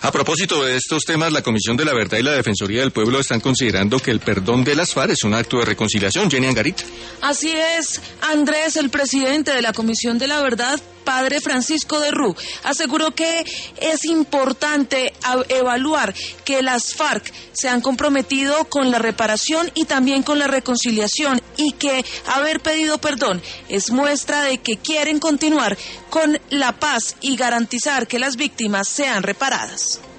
A propósito de estos temas, la Comisión de la Verdad y la Defensoría del Pueblo están considerando que el perdón de las FARC es un acto de reconciliación. Jenny Angarit. Así es, Andrés, el presidente de la Comisión de la Verdad, padre Francisco de Rú, aseguró que es importante evaluar que las FARC se han comprometido con la reparación y también con la reconciliación, y que haber pedido perdón es muestra de que quieren continuar con la paz y garantizar que las víctimas sean reparadas.